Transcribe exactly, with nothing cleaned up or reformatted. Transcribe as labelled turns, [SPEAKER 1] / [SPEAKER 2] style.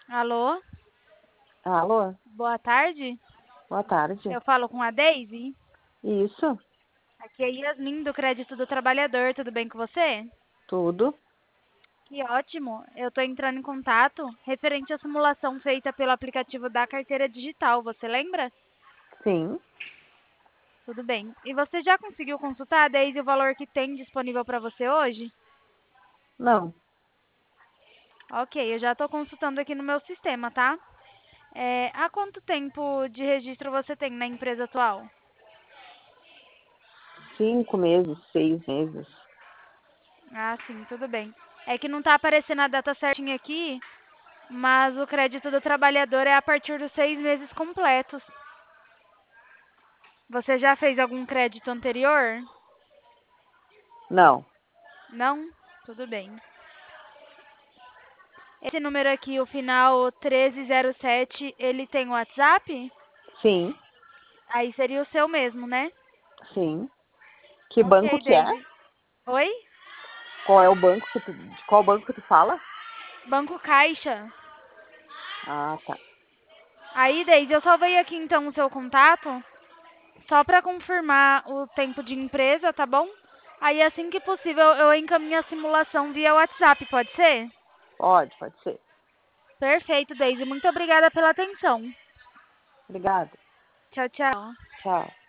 [SPEAKER 1] Alô?
[SPEAKER 2] Alô?
[SPEAKER 1] Boa tarde.
[SPEAKER 2] Boa tarde.
[SPEAKER 1] Eu falo com a Daisy.
[SPEAKER 2] Isso,
[SPEAKER 1] Aqui é Yasmin do Crédito do Trabalhador. Tudo bem com você?
[SPEAKER 2] tudo.
[SPEAKER 1] Que ótimo. Eu estou entrando em contato referente à simulação feita pelo aplicativo da carteira digital. Você lembra?
[SPEAKER 2] Sim.
[SPEAKER 1] Tudo bem. E você já conseguiu consultar, Daisy, o valor que tem disponível para você hoje?
[SPEAKER 2] Não.
[SPEAKER 1] Ok, eu já estou consultando aqui no meu sistema, tá? É, há quanto tempo de registro você tem na empresa atual?
[SPEAKER 2] Cinco meses, seis meses.
[SPEAKER 1] Ah, sim, tudo bem. É que não está aparecendo a data certinha aqui, mas o crédito do trabalhador é a partir dos seis meses completos. Você já fez algum crédito anterior?
[SPEAKER 2] Não.
[SPEAKER 1] Não? Tudo bem. Esse número aqui, o final treze zero sete, ele tem WhatsApp?
[SPEAKER 2] Sim,
[SPEAKER 1] Aí seria o seu mesmo, né?
[SPEAKER 2] sim. Que banco
[SPEAKER 1] Ok,
[SPEAKER 2] que é?
[SPEAKER 1] Daisy. Oi?
[SPEAKER 2] Qual é o banco que tu, de qual banco que tu fala?
[SPEAKER 1] Banco Caixa.
[SPEAKER 2] Ah, tá.
[SPEAKER 1] Aí, Daisy, eu salvei aqui então o seu contato, só para confirmar o tempo de empresa, tá bom? Aí, assim que possível, eu encaminho a simulação via WhatsApp, pode ser?
[SPEAKER 2] Pode, pode ser.
[SPEAKER 1] Perfeito, Daisy. Muito obrigada pela atenção.
[SPEAKER 2] Obrigada.
[SPEAKER 1] Tchau, tchau.
[SPEAKER 2] Tchau.